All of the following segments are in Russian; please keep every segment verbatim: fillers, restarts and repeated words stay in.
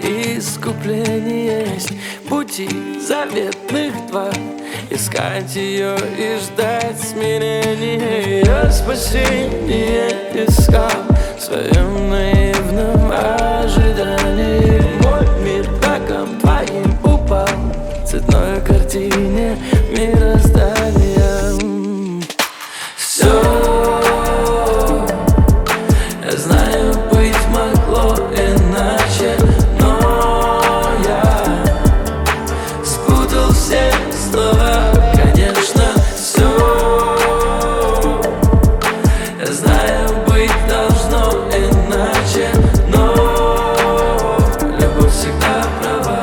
искупление есть. Пути заветных два: искать ее и ждать смирения. Я спасение искал в своем наивном ожидании. Мой мир раком твоим упал в цветной картине мироздания. Все, я знаю, быть могло иначе, но я спутал все слова. Конечно, все, я знаю, быть должно иначе, но любовь всегда права.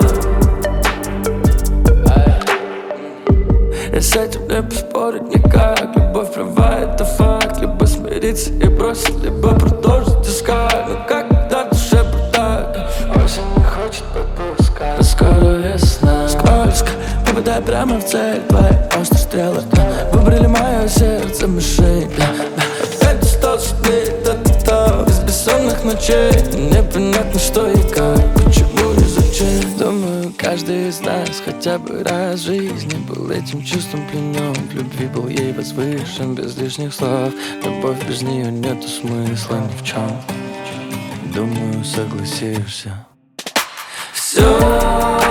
Я с этим не поспорить никак. Любовь права, это факт. Либо смириться и бросить, либо продолжить искать. Но когда душе так, осень не хочет попускать. Но скоро весна, скользко, попадай прямо в цель. Твои острые стрелы, да, выбрали мое сердце мишень, да, да. Опять устал судьбы, да-да-да, без бессонных ночей. Непонятно, что и как, почему и зачем. Думаю, каждый из нас хотя бы раз в жизни был этим чувством пленен. В любви был ей возвышен, без лишних слов. Любовь без нее нету смысла ни в чем. Думаю, согласишься. Все.